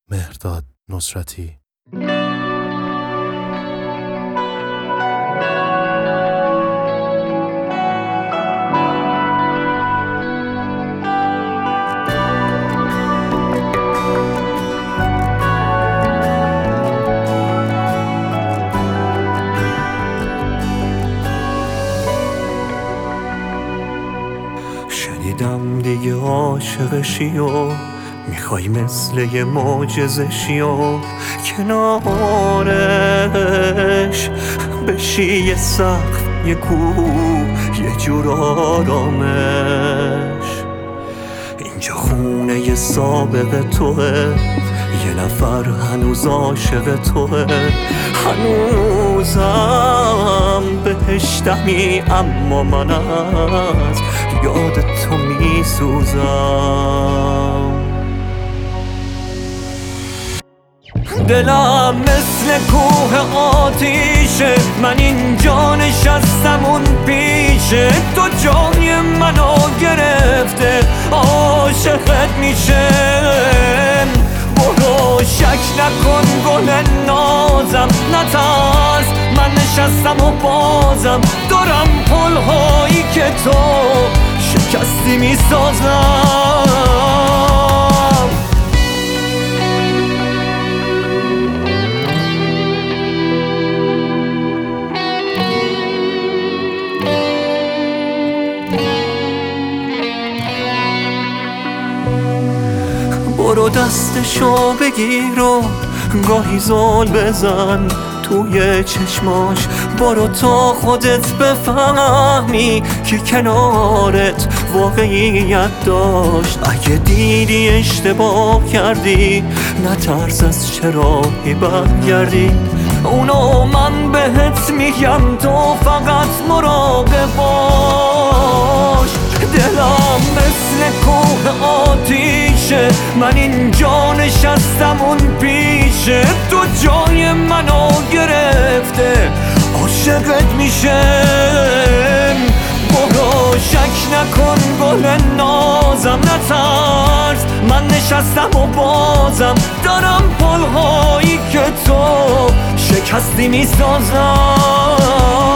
مهرداد نصرتی. شنیدم دیگه عاشقشی و میخوای مثل یه معجزشی و کنارش بشی یه سقف، یه کوه، یه جور آرامش. اینجا خونه یه سابق توه، یه نفر هنوز عاشق توه. هنوزم بهشتمی اما من از یاد تو میسوزم. دلم مثل کوه آتیشه، من اینجا نشستم اون پیشه. تو جای منو گرفته، عاشقت میشم. برو شک نکن گل نازم، نترس من نشستم و بازم دارم پلهایی که تو شکستی میسازم. برو دستشو بگیر و گاهی زل بزن توی چشماش. برو تا خودت بفهمی که کنارت واقعیت داشت. اگه دیدی اشتباه کردی، نترس از چراهی برگردی. اونو من بهت میگم، تو فقط مراقب باش. دلم مثل کوه آتیشه، من اینجا نشستم اون پیشه. تو جای منو گرفته، عاشقت میشم. برو شک نکن گل نازم، نترس من نشستم و بازم دارم پلهایی که تو شکستی میسازم.